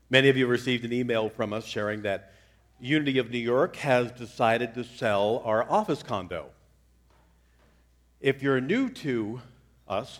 Many of you received an email from us sharing that Unity of New York has decided to sell our office condo. If you're new to us,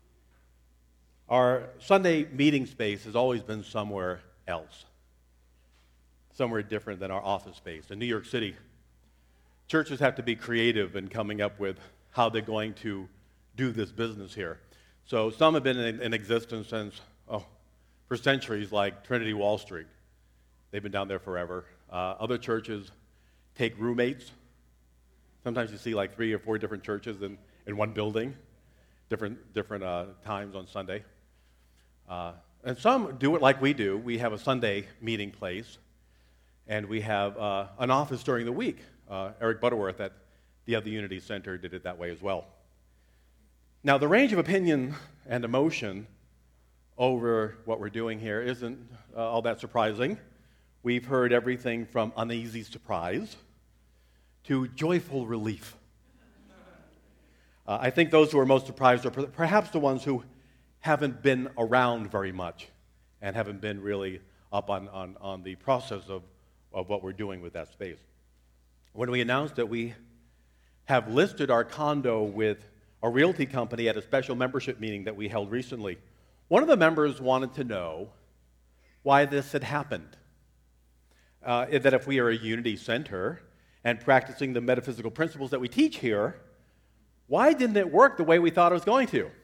our Sunday meeting space has always been somewhere else, somewhere different than our office space. In New York City, churches have to be creative in coming up with how they're going to do this business here. So some have been in existence since, for centuries, like Trinity Wall Street. They've been down there forever. Other churches take roommates. Sometimes you see like 3 or 4 different churches in one building, different times on Sunday. And some do it like we do. We have a Sunday meeting place, and we have an office during the week. Eric Butterworth at the Other Unity Center did it that way as well. Now, the range of opinion and emotion over what we're doing here isn't all that surprising. We've heard everything from uneasy surprise to joyful relief. I think those who are most surprised are perhaps the ones who haven't been around very much and haven't been really up on the process of what we're doing with that space. When we announced that we have listed our condo with a realty company at a special membership meeting that we held recently, one of the members wanted to know why this had happened. That if we are a Unity Center and practicing the metaphysical principles that we teach here, why didn't it work the way we thought it was going to?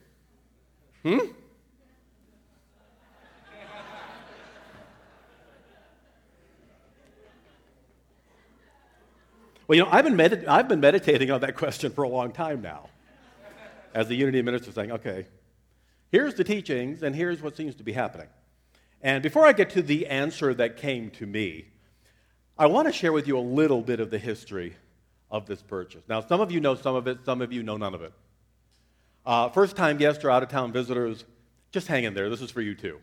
Well, I've been meditating on that question for a long time now. As the Unity minister saying, okay, here's the teachings and here's what seems to be happening. And before I get to the answer that came to me, I want to share with you a little bit of the history of this purchase. Now, some of you know some of it, some of you know none of it. First-time guests or out-of-town visitors, just hang in there. This is for you too.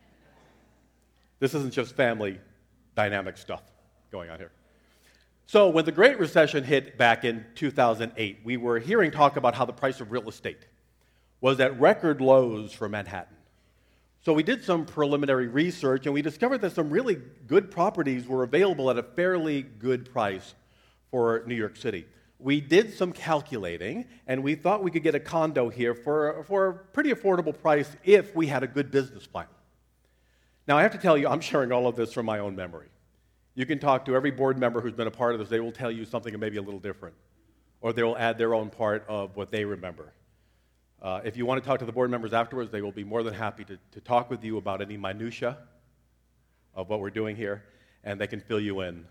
This isn't just family dynamic stuff going on here. So when the Great Recession hit back in 2008, we were hearing talk about how the price of real estate was at record lows for Manhattan. So we did some preliminary research, and we discovered that some really good properties were available at a fairly good price for New York City. We did some calculating, and we thought we could get a condo here for a pretty affordable price if we had a good business plan. Now, I have to tell you, I'm sharing all of this from my own memory. You can talk to every board member who's been a part of this. They will tell you something maybe a little different, or they will add their own part of what they remember. If you want to talk to the board members afterwards, they will be more than happy to talk with you about any minutia of what we're doing here, and they can fill you in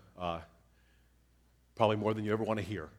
probably more than you ever want to hear.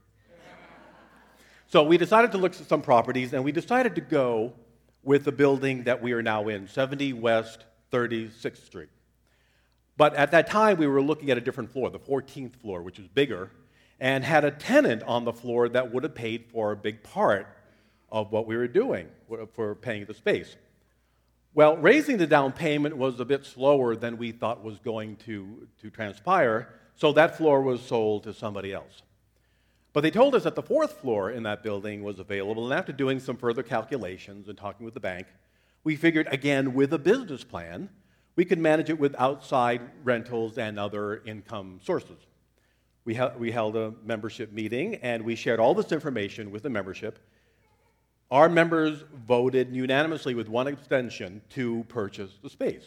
So we decided to look at some properties, and we decided to go with the building that we are now in, 70 West 36th Street. But at that time, we were looking at a different floor, the 14th floor, which was bigger, and had a tenant on the floor that would have paid for a big part of what we were doing for paying the space. Well, raising the down payment was a bit slower than we thought was going to transpire, so that floor was sold to somebody else. But they told us that the 4th floor in that building was available, and after doing some further calculations and talking with the bank, we figured, again, with a business plan, we could manage it with outside rentals and other income sources. We held a membership meeting, and we shared all this information with the membership. Our members voted unanimously with one abstention to purchase the space.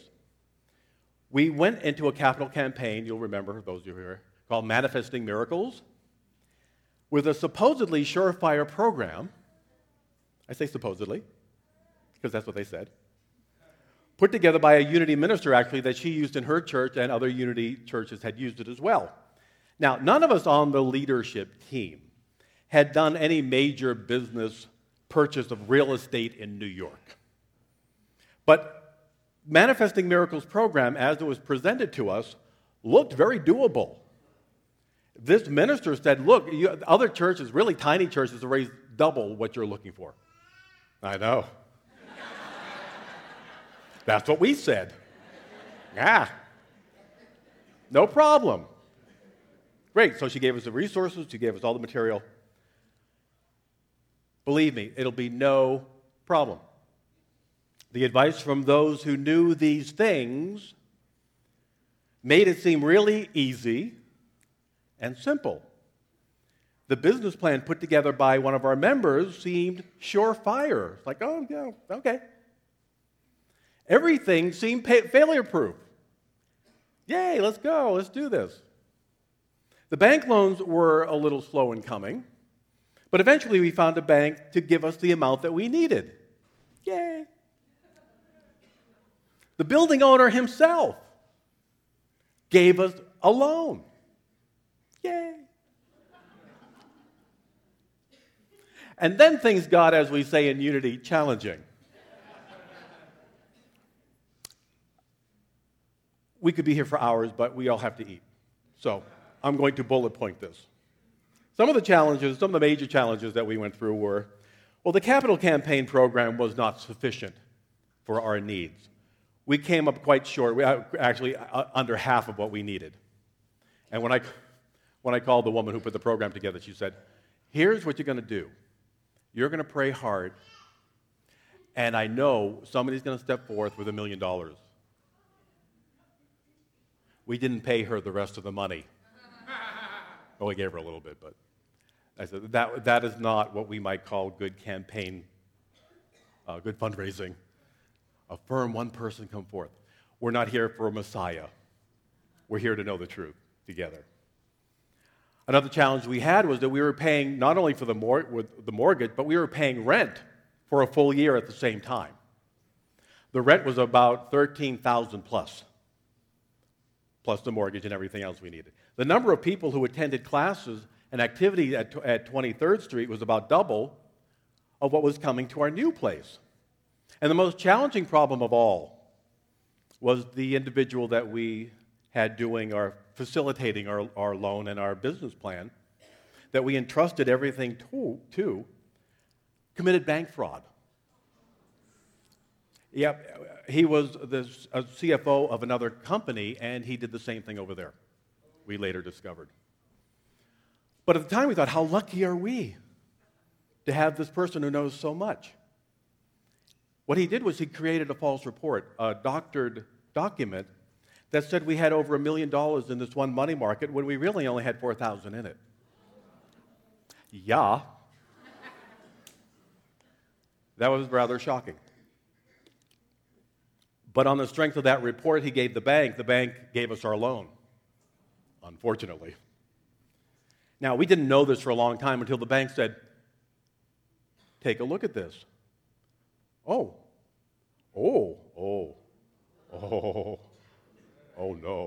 We went into a capital campaign, you'll remember, those of you here, called Manifesting Miracles, with a supposedly surefire program. I say supposedly, because that's what they said. Put together by a Unity minister, actually, that she used in her church, and other Unity churches had used it as well. Now, none of us on the leadership team had done any major business purchase of real estate in New York. But Manifesting Miracles program, as it was presented to us, looked very doable. This minister said, look, other churches, really tiny churches, have raised double what you're looking for. I know. That's what we said. Yeah. No problem. Great. So she gave us the resources. She gave us all the material. Believe me, it'll be no problem. The advice from those who knew these things made it seem really easy and simple. The business plan put together by one of our members seemed surefire. It's like, oh, yeah, okay. Everything seemed failure-proof. Yay, let's go, let's do this. The bank loans were a little slow in coming, but eventually we found a bank to give us the amount that we needed. Yay. The building owner himself gave us a loan. Yay. And then things got, as we say in Unity, challenging. We could be here for hours, but we all have to eat. So I'm going to bullet point this. Some of the major challenges that we went through were, well, the capital campaign program was not sufficient for our needs. We came up quite short, actually under half of what we needed. And when I called the woman who put the program together, she said, here's what you're going to do. You're going to pray hard, and I know somebody's going to step forth with $1 million. We didn't pay her the rest of the money. Well, we gave her a little bit, but I said, that is not what we might call good campaign, good fundraising. Affirm one person come forth. We're not here for a Messiah. We're here to know the truth together. Another challenge we had was that we were paying not only for the mortgage, but we were paying rent for a full year at the same time. The rent was about $13,000 plus the mortgage and everything else we needed. The number of people who attended classes and activity at 23rd Street was about double of what was coming to our new place. And the most challenging problem of all was the individual that we had facilitating our loan and our business plan, that we entrusted everything to, committed bank fraud. Yep, he was a CFO of another company, and he did the same thing over there, we later discovered. But at the time we thought, how lucky are we to have this person who knows so much? What he did was he created a false report, a doctored document that said we had over $1 million in this one money market when we really only had $4,000 in it. Yeah. That was rather shocking. But on the strength of that report he gave the bank gave us our loan, unfortunately. Now, we didn't know this for a long time until the bank said, take a look at this. Oh no.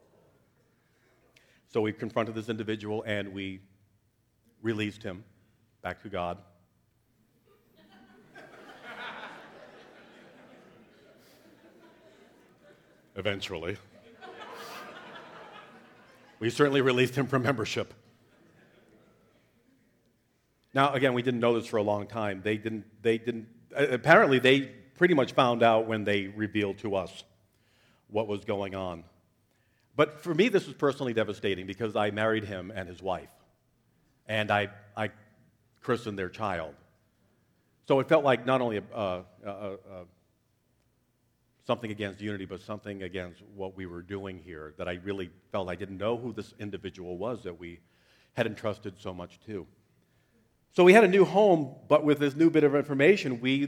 So we confronted this individual and we released him back to God. Eventually. We certainly released him from membership. Now, again, we didn't know this for a long time. Apparently they pretty much found out when they revealed to us what was going on. But for me, this was personally devastating because I married him and his wife, and I christened their child. So it felt like not only something against unity, but something against what we were doing here, that I really felt I didn't know who this individual was that we had entrusted so much to. So we had a new home, but with this new bit of information, we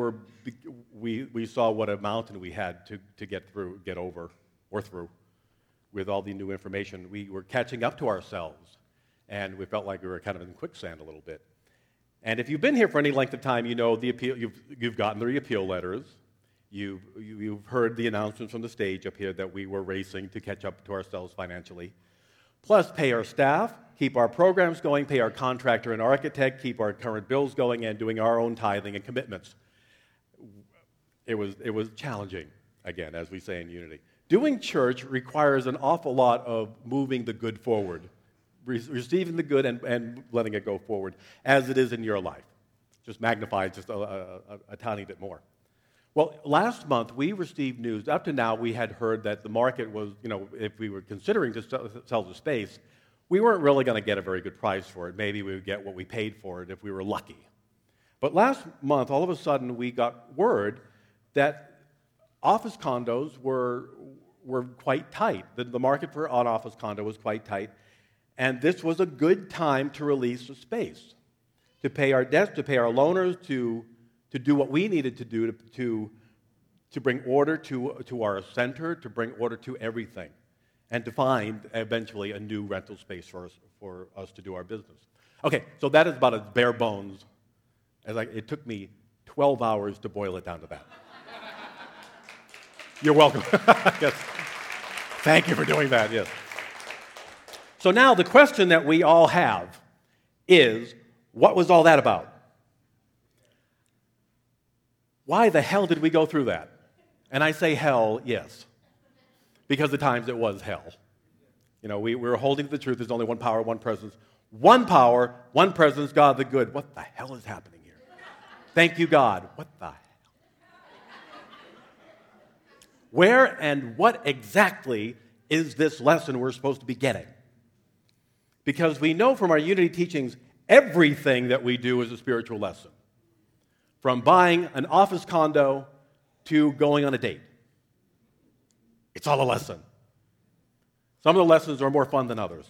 saw what a mountain we had to get over with all the new information. We were catching up to ourselves, and we felt like we were kind of in quicksand a little bit. And if you've been here for any length of time, you know the appeal. You've gotten the appeal letters. You've heard the announcements from the stage up here that we were racing to catch up to ourselves financially. Plus, pay our staff, keep our programs going, pay our contractor and architect, keep our current bills going, and doing our own tithing and commitments. It was challenging, again, as we say in Unity. Doing church requires an awful lot of moving the good forward, receiving the good and letting it go forward, as it is in your life. Just magnified just a tiny bit more. Well, last month we received news. Up to now, we had heard that the market was, if we were considering to sell the space, we weren't really going to get a very good price for it. Maybe we would get what we paid for it if we were lucky. But last month, all of a sudden, we got word that office condos were were quite tight. The market for an office condo was quite tight, and this was a good time to release the space, to pay our debts, to pay our loaners, to do what we needed to do to bring order to our center, to bring order to everything, and to find eventually a new rental space for us to do our business. Okay, so that is about as bare bones as it took me 12 hours to boil it down to that. You're welcome. Yes. Thank you for doing that, yes. So now the question that we all have is, what was all that about? Why the hell did we go through that? And I say hell, yes, because at times it was hell. You know, we were holding to the truth. There's only one power, one presence. One power, one presence, God the good. What the hell is happening here? Thank you, God. What the hell? Where and what exactly is this lesson we're supposed to be getting? Because we know from our Unity teachings, everything that we do is a spiritual lesson. From buying an office condo to going on a date. It's all a lesson. Some of the lessons are more fun than others.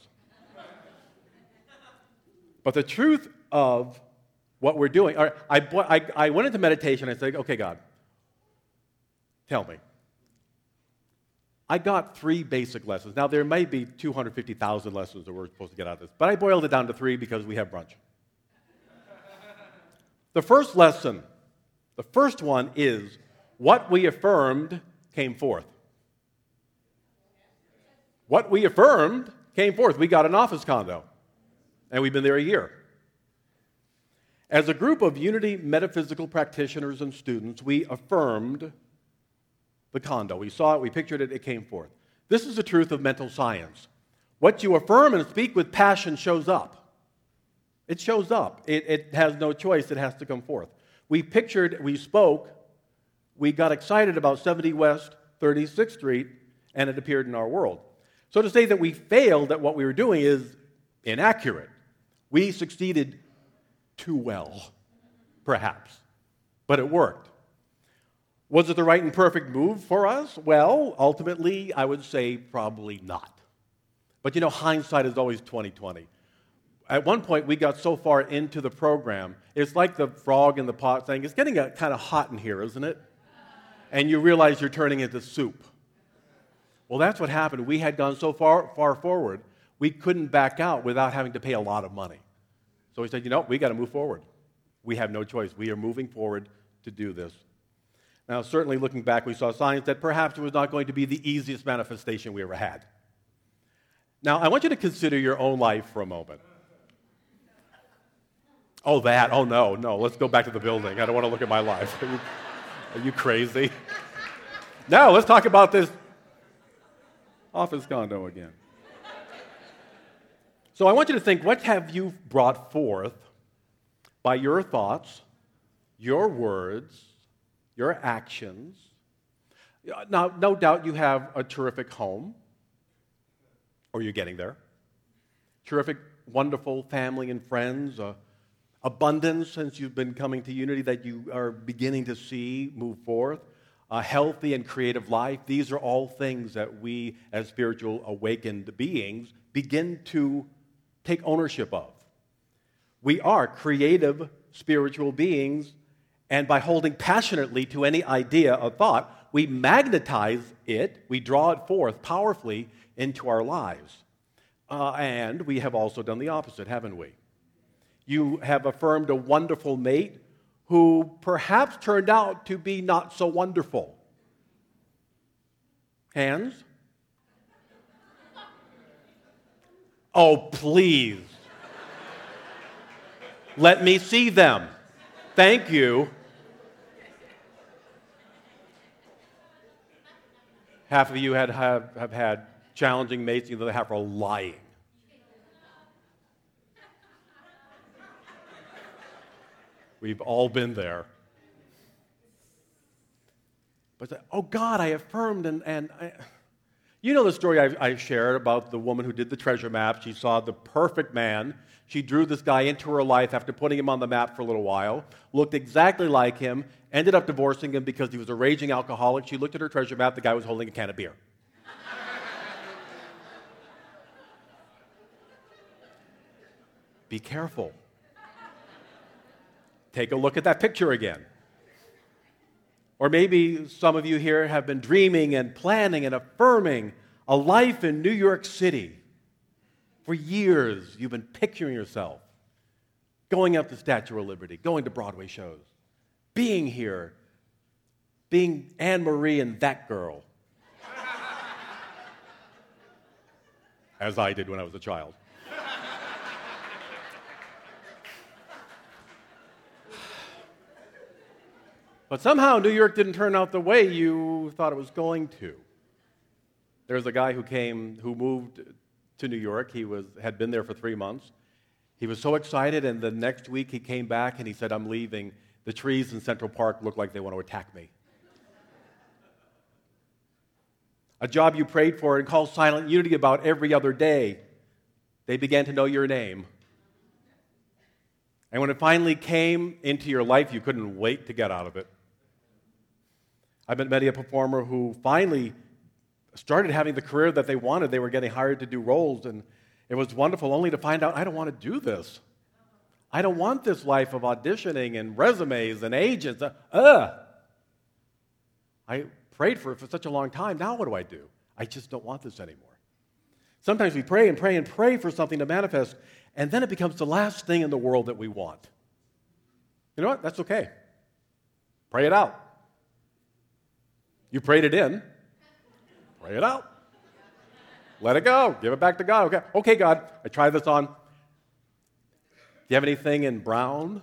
But the truth of what we're doing, I went into meditation and I said, okay, God, tell me. I got 3 basic lessons. Now, there may be 250,000 lessons that we're supposed to get out of this, but I boiled it down to 3 because we have brunch. The first lesson, the first one is, what we affirmed came forth. What we affirmed came forth. We got an office condo, and we've been there a year. As a group of Unity metaphysical practitioners and students, we affirmed the condo. We saw it, we pictured it, it came forth. This is the truth of mental science. What you affirm and speak with passion shows up. It shows up. It has no choice. It has to come forth. We pictured, we spoke, we got excited about 70 West 36th Street, and it appeared in our world. So to say that we failed at what we were doing is inaccurate. We succeeded too well, perhaps, but it worked. Was it the right and perfect move for us? Well, ultimately, I would say probably not. But you know, hindsight is always 20/20. At one point, we got so far into the program, it's like the frog in the pot saying, it's getting kind of hot in here, isn't it? And you realize you're turning into soup. Well, that's what happened. We had gone so far forward, we couldn't back out without having to pay a lot of money. So we said, you know, we got to move forward. We have no choice. We are moving forward to do this. Now, certainly looking back, we saw signs that perhaps it was not going to be the easiest manifestation we ever had. Now, I want you to consider your own life for a moment. Oh, that. Oh, no. Let's go back to the building. I don't want to look at my life. Are you crazy? No, let's talk about this office condo again. So I want you to think, what have you brought forth by your thoughts, your words, your actions? Now, no doubt you have a terrific home, or you're getting there. Terrific, wonderful family and friends, abundance since you've been coming to Unity that you are beginning to see move forth, a healthy and creative life. These are all things that we, as spiritual awakened beings, begin to take ownership of. We are creative spiritual beings, and by holding passionately to any idea or thought, we magnetize it, we draw it forth powerfully into our lives. And we have also done the opposite, haven't we? You have affirmed a wonderful mate who perhaps turned out to be not so wonderful. Hands? Oh, please. Let me see them. Thank you. Half of you have had challenging mates, the other half are lying. We've all been there. But, oh God, I affirmed, and you know the story I shared about the woman who did the treasure map. She saw the perfect man. She drew this guy into her life after putting him on the map for a little while, looked exactly like him, ended up divorcing him because he was a raging alcoholic. She looked at her treasure map. The guy was holding a can of beer. be careful. Take a look at that picture again. Or maybe some of you here have been dreaming and planning and affirming a life in New York City. For years, you've been picturing yourself going up to Statue of Liberty, going to Broadway shows, being here, being Anne Marie and that girl, as I did when I was a child. But somehow New York didn't turn out the way you thought it was going to. There was a guy who moved to New York. He had been there for 3 months. He was so excited, and the next week he came back and he said, "I'm leaving. The trees in Central Park look like they want to attack me." A job you prayed for and called Silent Unity about every other day, they began to know your name. And when it finally came into your life, you couldn't wait to get out of it. I've met many a performer who finally started having the career that they wanted. They were getting hired to do roles, and it was wonderful, only to find out, I don't want to do this. I don't want this life of auditioning and resumes and agents. I prayed for it for such a long time. Now what do I do? I just don't want this anymore. Sometimes we pray and pray and pray for something to manifest, and then it becomes the last thing in the world that we want. You know what? That's okay. Pray it out. You prayed it in. Pray it out. Let it go. Give it back to God. Okay, God, I tried this on. Do you have anything in brown?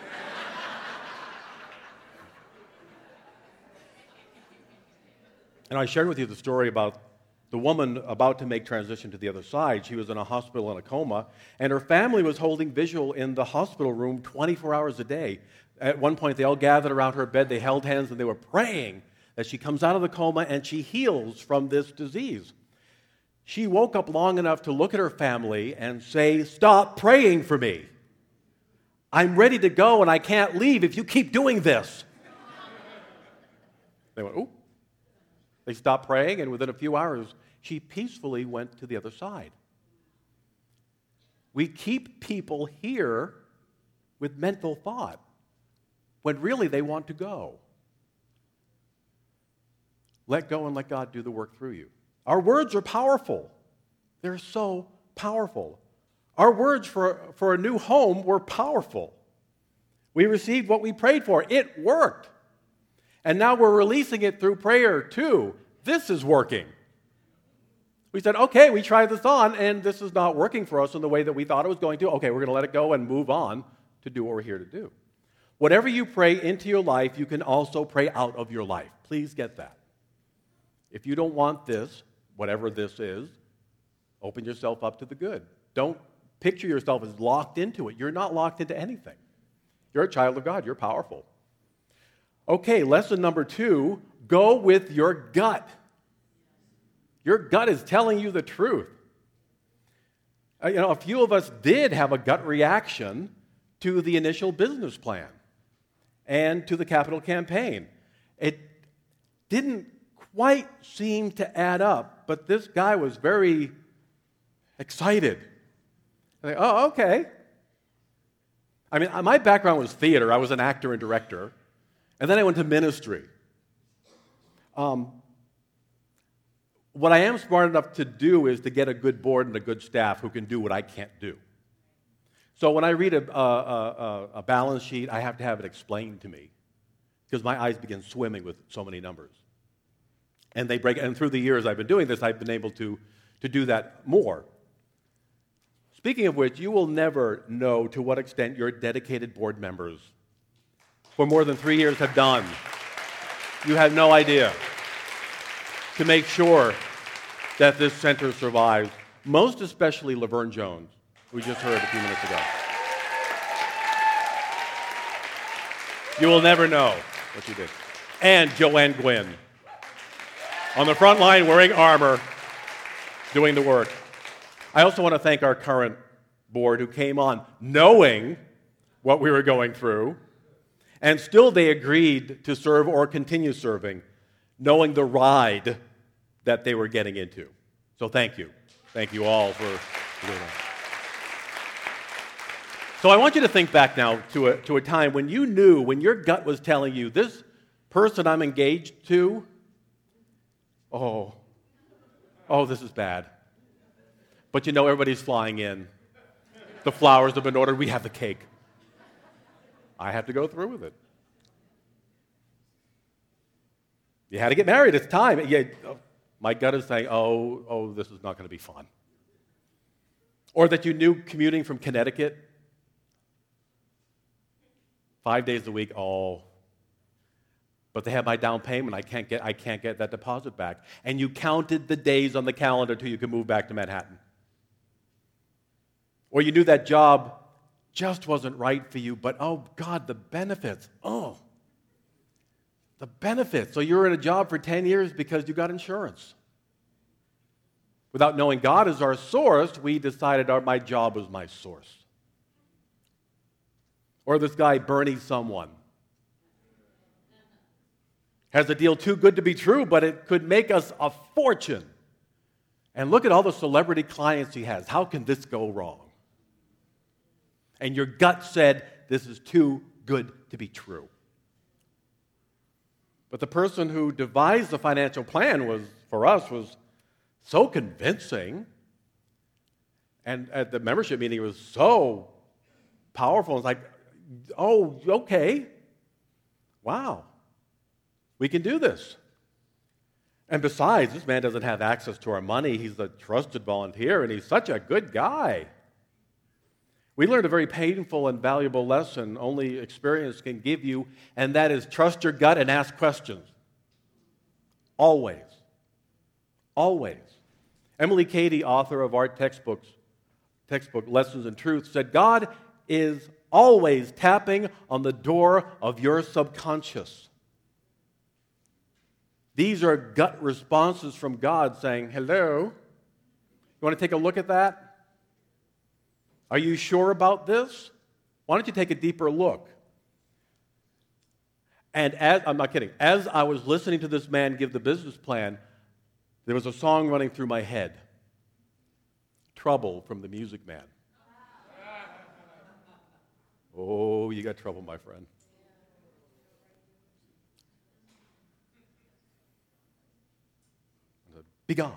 And I shared with you the story about the woman about to make transition to the other side. She was in a hospital in a coma, and her family was holding vigil in the hospital room 24 hours a day. At one point, they all gathered around her bed, they held hands, and they were praying that she comes out of the coma and she heals from this disease. She woke up long enough to look at her family and say, "Stop praying for me. I'm ready to go and I can't leave if you keep doing this." They went, "Ooh." They stopped praying, and within a few hours, she peacefully went to the other side. We keep people here with mental thought when really they want to go. Let go and let God do the work through you. Our words are powerful. They're so powerful. Our words for a new home were powerful. We received what we prayed for. It worked. And now we're releasing it through prayer too. This is working. We said, okay, we tried this on, and this is not working for us in the way that we thought it was going to. Okay, we're going to let it go and move on to do what we're here to do. Whatever you pray into your life, you can also pray out of your life. Please get that. If you don't want this, whatever this is, open yourself up to the good. Don't picture yourself as locked into it. You're not locked into anything. You're a child of God. You're powerful. Okay, lesson number 2, go with your gut. Your gut is telling you the truth. A few of us did have a gut reaction to the initial business plan and to the capital campaign. It didn't quite seem to add up, but this guy was very excited. Oh, okay. I mean, my background was theater. I was an actor and director. And then I went to ministry. What I am smart enough to do is to get a good board and a good staff who can do what I can't do. So when I read a balance sheet, I have to have it explained to me because my eyes begin swimming with so many numbers. And they break. And through the years I've been doing this, I've been able to do that more. Speaking of which, you will never know to what extent your dedicated board members for more than 3 years have done. You have no idea. To make sure that this center survives, most especially Laverne Jones, who we just heard a few minutes ago. You will never know what you did. And Joanne Gwynn, on the front line wearing armor, doing the work. I also want to thank our current board who came on knowing what we were going through, and still they agreed to serve or continue serving, knowing the ride that they were getting into. So thank you. Thank you all for doing that. So I want you to think back now to a time when you knew, when your gut was telling you, this person I'm engaged to, oh, this is bad. But you know everybody's flying in. The flowers have been ordered. We have the cake. I have to go through with it. You had to get married. It's time. Yeah, my gut is saying, this is not going to be fun. Or that you knew commuting from Connecticut 5 days a week, but they have my down payment. I can't get that deposit back. And you counted the days on the calendar till you could move back to Manhattan. Or you knew that job just wasn't right for you, but God, the benefits. The benefits. So you're in a job for 10 years because you got insurance. Without knowing God as our source, we decided my job was my source. Or this guy, Bernie someone, has a deal too good to be true, but it could make us a fortune. And look at all the celebrity clients he has. How can this go wrong? And your gut said, this is too good to be true. But the person who devised the financial plan was so convincing. And at the membership meeting, it was so powerful. It's like, okay. Wow. We can do this. And besides, this man doesn't have access to our money. He's a trusted volunteer, and he's such a good guy. We learned a very painful and valuable lesson only experience can give you, and that is trust your gut and ask questions. Always. Always. Emily Cady, author of our textbook, Lessons in Truth, said, God is always tapping on the door of your subconscious. These are gut responses from God saying, hello, you want to take a look at that? Are you sure about this? Why don't you take a deeper look? And I'm not kidding, as I was listening to this man give the business plan, there was a song running through my head. Trouble from the Music Man. Oh, you got trouble, my friend. Be gone.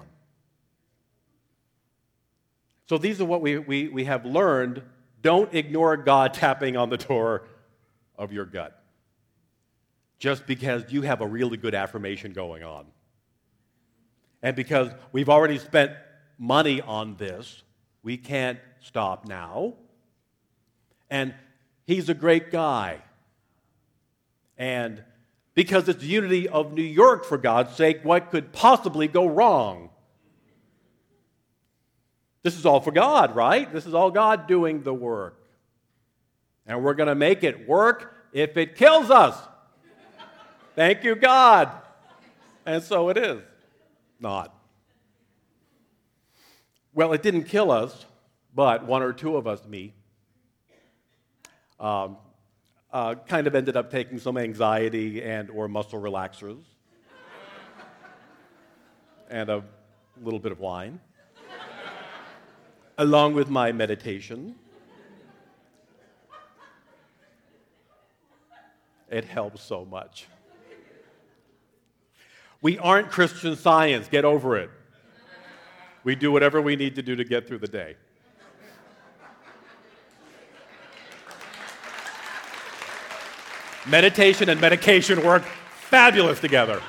So these are what we have learned. Don't ignore God tapping on the door of your gut just because you have a really good affirmation going on. And because we've already spent money on this, we can't stop now. And he's a great guy. And because it's the unity of New York, for God's sake, what could possibly go wrong? This is all for God, right? This is all God doing the work. And we're going to make it work if it kills us. Thank you, God. And so it is. Not. Well, it didn't kill us, but one or two of us, me, kind of ended up taking some anxiety and or muscle relaxers and a little bit of wine, along with my meditation. It helps so much. We aren't Christian Science. Get over it. We do whatever we need to do to get through the day. Meditation and medication work fabulous together.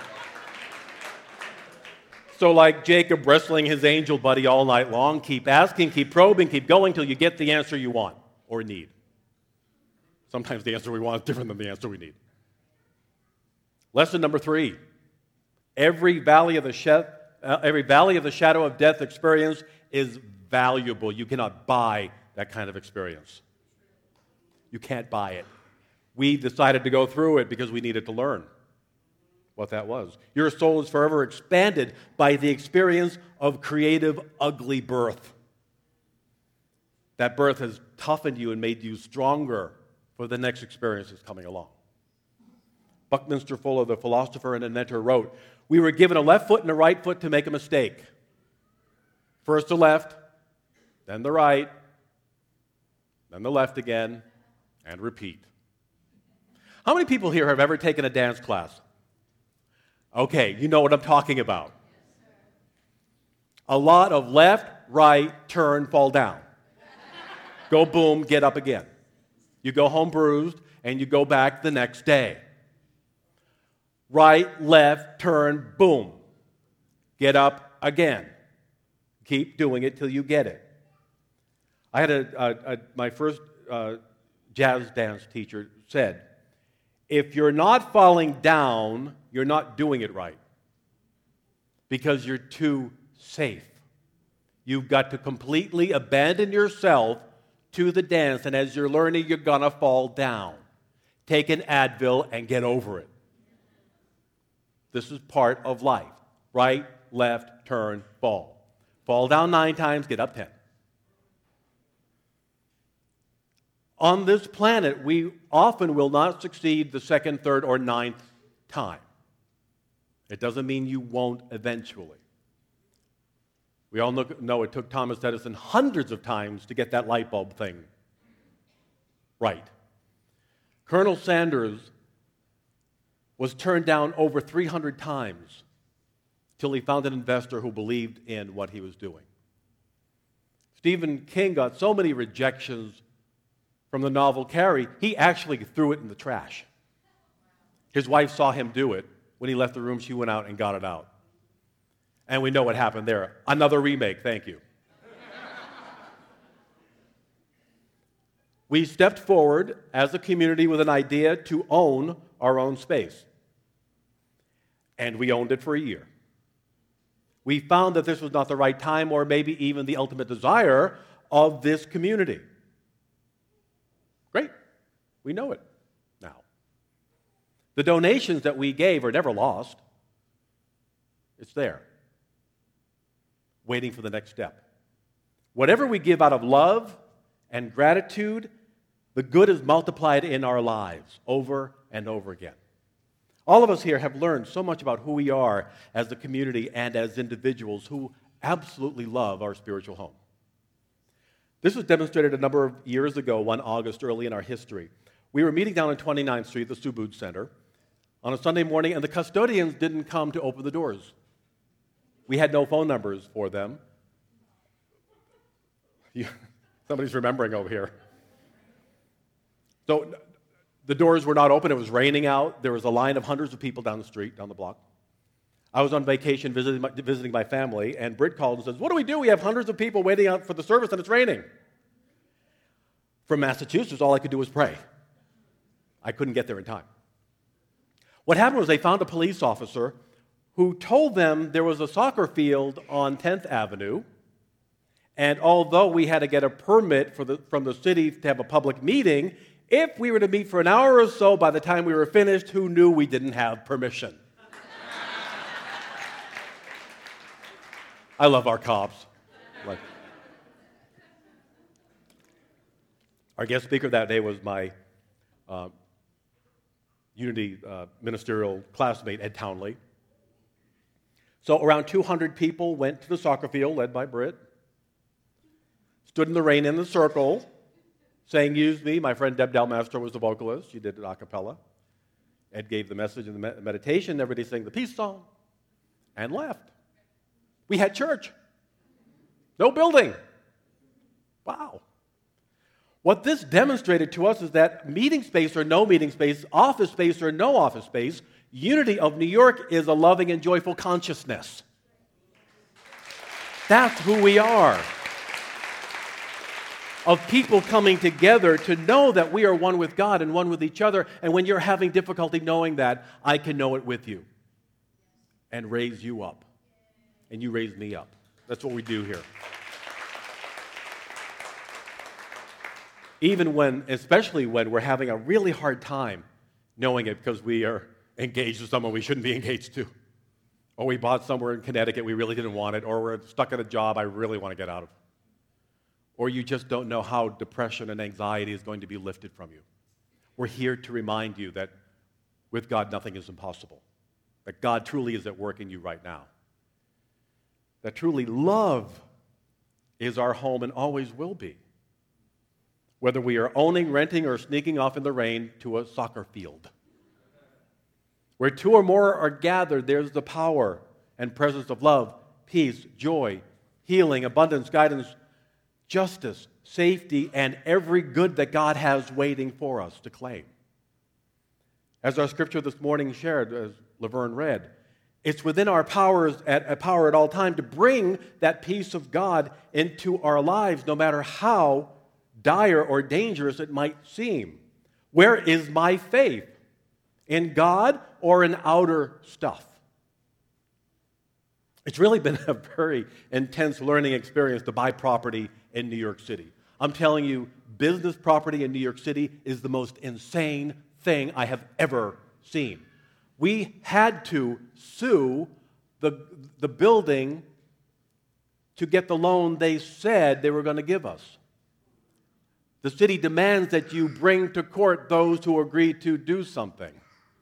So like Jacob wrestling his angel buddy all night long, keep asking, keep probing, keep going till you get the answer you want or need. Sometimes the answer we want is different than the answer we need. Lesson number 3. Every valley of the shadow of death experience is valuable. You cannot buy that kind of experience. You can't buy it. We decided to go through it because we needed to learn what that was. Your soul is forever expanded by the experience of creative ugly birth. That birth has toughened you and made you stronger for the next experiences coming along. Buckminster Fuller, the philosopher and inventor, wrote, "We were given a left foot and a right foot to make a mistake. First the left, then the right, then the left again, and repeat. How many people here have ever taken a dance class? Okay, you know what I'm talking about. A lot of left, right, turn, fall down. Go boom, get up again. You go home bruised, and you go back the next day. Right, left, turn, boom. Get up again. Keep doing it till you get it. I had my first jazz dance teacher said, if you're not falling down, you're not doing it right because you're too safe. You've got to completely abandon yourself to the dance, and as you're learning, you're going to fall down. Take an Advil and get over it. This is part of life. Right, left, turn, fall. Fall down 9 times, get up 10. On this planet, we often will not succeed the 2nd, 3rd, or 9th time. It doesn't mean you won't eventually. We all know it took Thomas Edison hundreds of times to get that light bulb thing right. Colonel Sanders was turned down over 300 times till he found an investor who believed in what he was doing. Stephen King got so many rejections from the novel Carrie, he actually threw it in the trash. His wife saw him do it. When he left the room, she went out and got it out. And we know what happened there. Another remake, thank you. We stepped forward as a community with an idea to own our own space. And we owned it for a year. We found that this was not the right time or maybe even the ultimate desire of this community. Great. We know it now. The donations that we gave are never lost. It's there, waiting for the next step. Whatever we give out of love and gratitude, the good is multiplied in our lives over and over again. All of us here have learned so much about who we are as a community and as individuals who absolutely love our spiritual home. This was demonstrated a number of years ago, one August, early in our history. We were meeting down on 29th Street, the Subud Center, on a Sunday morning, and the custodians didn't come to open the doors. We had no phone numbers for them. Somebody's remembering over here. So the doors were not open. It was raining out. There was a line of hundreds of people down the street, down the block. I was on vacation visiting my family, and Britt called and says, "What do we do? We have hundreds of people waiting out for the service, and it's raining." From Massachusetts, all I could do was pray. I couldn't get there in time. What happened was they found a police officer who told them there was a soccer field on 10th Avenue, and although we had to get a permit from the city to have a public meeting, if we were to meet for an hour or so, by the time we were finished, who knew we didn't have permission? I love our cops. Our guest speaker that day was my Unity ministerial classmate, Ed Townley. So around 200 people went to the soccer field, led by Britt, stood in the rain in the circle, saying, "Use me." My friend Deb Dalmaster was the vocalist. She did it a cappella. Ed gave the message in the meditation. Everybody sang the peace song and left. We had church. No building. Wow. What this demonstrated to us is that meeting space or no meeting space, office space or no office space, Unity of New York is a loving and joyful consciousness. That's who we are. Of people coming together to know that we are one with God and one with each other. And when you're having difficulty knowing that, I can know it with you and raise you up. And you raise me up. That's what we do here. Especially when we're having a really hard time knowing it because we are engaged to someone we shouldn't be engaged to. Or we bought somewhere in Connecticut, we really didn't want it. Or we're stuck at a job I really want to get out of. Or you just don't know how depression and anxiety is going to be lifted from you. We're here to remind you that with God, nothing is impossible. That God truly is at work in you right now. That truly love is our home and always will be. whether we are owning, renting, or sneaking off in the rain to a soccer field. Where two or more are gathered, there's the power and presence of love, peace, joy, healing, abundance, guidance, justice, safety, and every good that God has waiting for us to claim. As our scripture this morning shared, as Laverne read, it's within our power at all time to bring that peace of God into our lives, no matter how dire or dangerous it might seem. Where is my faith? In God or in outer stuff? It's really been a very intense learning experience to buy property in New York City. I'm telling you, business property in New York City is the most insane thing I have ever seen. We had to sue the building to get the loan they said they were going to give us. The city demands that you bring to court those who agree to do something.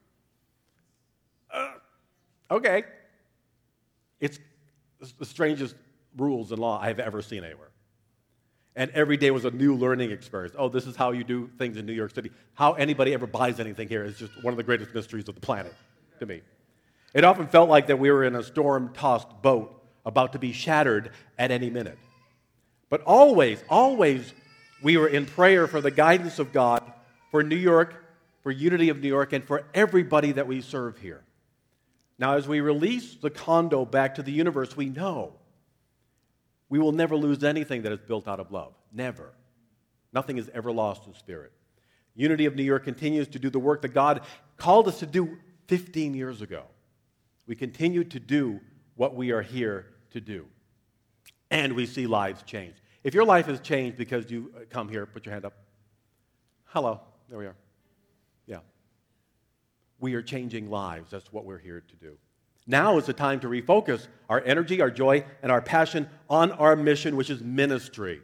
Okay. It's the strangest rules and law I have ever seen anywhere. And every day was a new learning experience. Oh, this is how you do things in New York City. How anybody ever buys anything here is just one of the greatest mysteries of the planet to me. It often felt like that we were in a storm-tossed boat about to be shattered at any minute. But always, we were in prayer for the guidance of God, for New York, for Unity of New York, and for everybody that we serve here. Now, as we release the condo back to the universe, we know we will never lose anything that is built out of love. Never. Nothing is ever lost in spirit. Unity of New York continues to do the work that God called us to do 15 years ago. We continue to do what we are here to do. And we see lives change. If your life has changed because you come here, put your hand up. Hello. There we are. Yeah. We are changing lives. That's what we're here to do. Now is the time to refocus our energy, our joy, and our passion on our mission, which is ministry.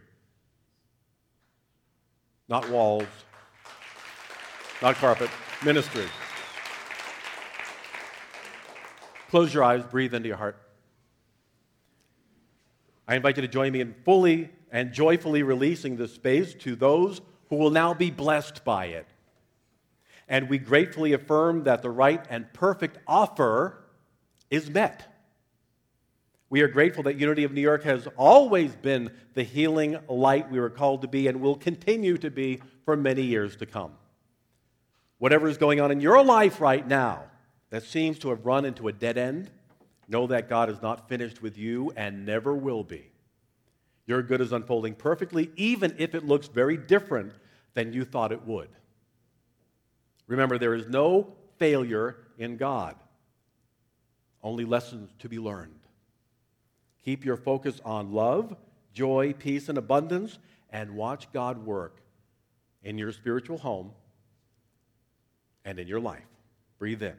Not walls, not carpet, ministry. Close your eyes, breathe into your heart. I invite you to join me in fully and joyfully releasing this space to those who will now be blessed by it. And we gratefully affirm that the right and perfect offer is met. We are grateful that Unity of New York has always been the healing light we were called to be and will continue to be for many years to come. Whatever is going on in your life right now that seems to have run into a dead end, know that God is not finished with you and never will be. Your good is unfolding perfectly, even if it looks very different than you thought it would. Remember, there is no failure in God, only lessons to be learned. Keep your focus on love, joy, peace, and abundance, and watch God work in your spiritual home and in your life. Breathe in.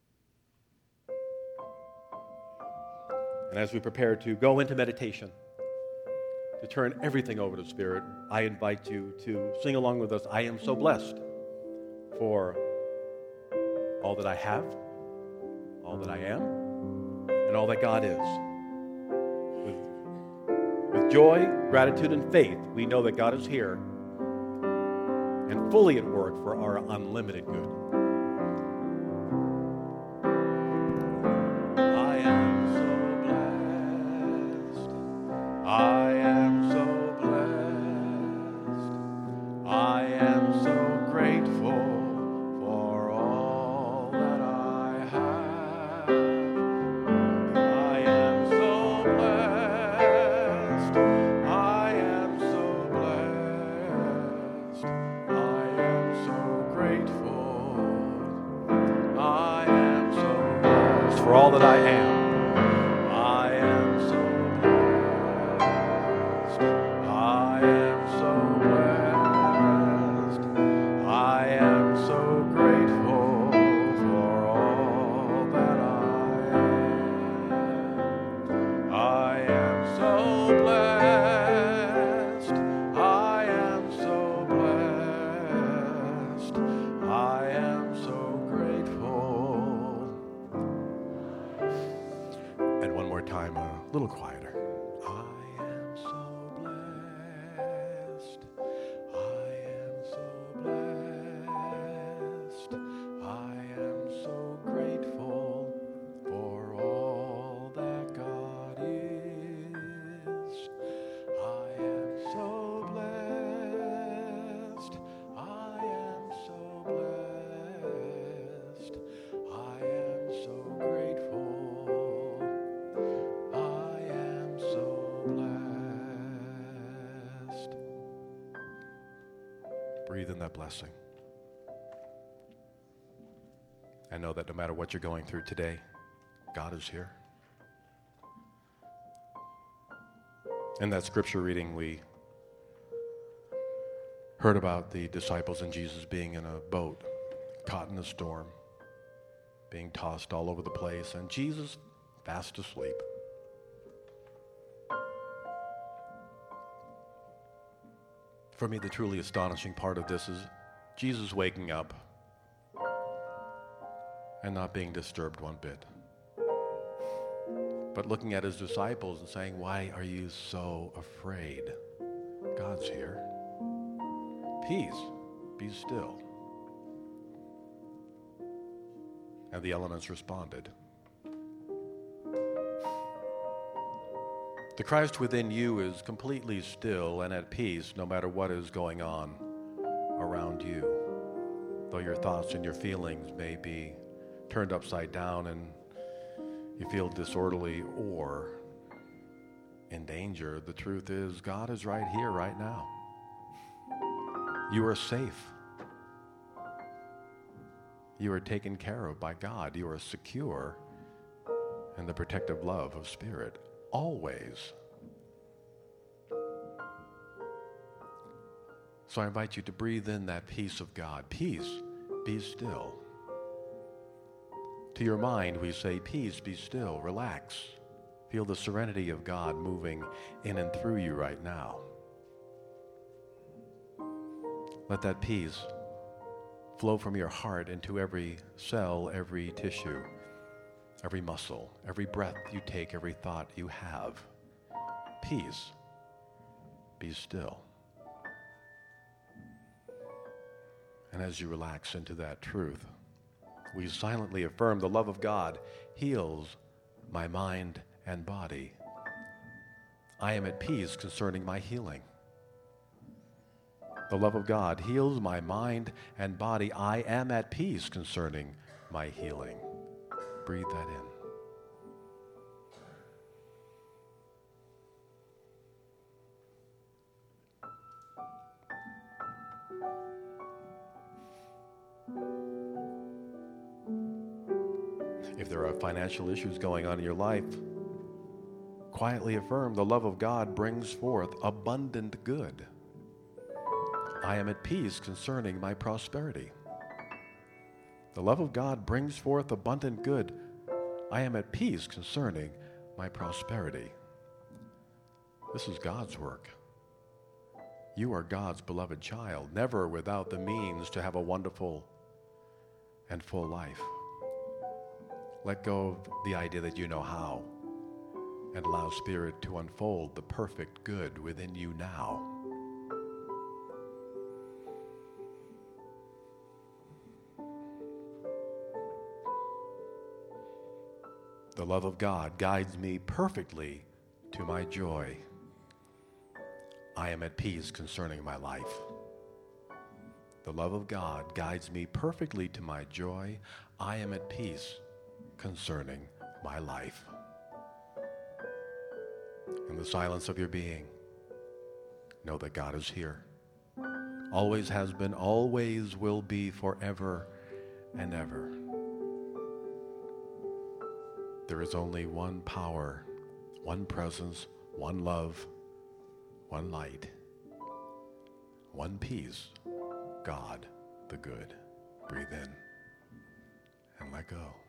And as we prepare to go into meditation, to turn everything over to Spirit, I invite you to sing along with us, I am so blessed for all that I have, all that I am, and all that God is. With joy, gratitude, and faith, we know that God is here and fully at work for our unlimited good. I am so blessed. I am so blessed. I am so grateful for all that I have. I am so blessed. I am so blessed. I am so grateful. I am so blessed for all that I am. I am so blessed. I am so blessed. I am so grateful for all that I am. I am so blessed. I am so blessed. I am so grateful. And one more time, a little quieter. I am so blessed. I breathe in that blessing. And know that no matter what you're going through today, God is here. In that scripture reading, we heard about the disciples and Jesus being in a boat, caught in a storm, being tossed all over the place, and Jesus fast asleep. For me, the truly astonishing part of this is Jesus waking up and not being disturbed one bit, but looking at his disciples and saying, "Why are you so afraid? God's here. Peace, be still." And the elements responded. The Christ within you is completely still and at peace no matter what is going on around you. Though your thoughts and your feelings may be turned upside down and you feel disorderly or in danger, the truth is God is right here, right now. You are safe. You are taken care of by God. You are secure in the protective love of Spirit, always. So I invite you to breathe in that peace of God. Peace, be still. To your mind, we say, peace, be still, relax. Feel the serenity of God moving in and through you right now. Let that peace flow from your heart into every cell, every tissue, every muscle, every breath you take, every thought you have. Peace, be still. And as you relax into that truth, we silently affirm the love of God heals my mind and body. I am at peace concerning my healing. The love of God heals my mind and body. I am at peace concerning my healing. Breathe that in. If there are financial issues going on in your life, quietly affirm the love of God brings forth abundant good. I am at peace concerning my prosperity. The love of God brings forth abundant good. I am at peace concerning my prosperity. This is God's work. You are God's beloved child, never without the means to have a wonderful and full life. Let go of the idea that you know how, and allow Spirit to unfold the perfect good within you now. The love of God guides me perfectly to my joy. I am at peace concerning my life. The love of God guides me perfectly to my joy. I am at peace concerning my life. In the silence of your being, know that God is here. Always has been, always will be, forever and ever. There is only one power, one presence, one love, one light, one peace, God the good. Breathe in and let go.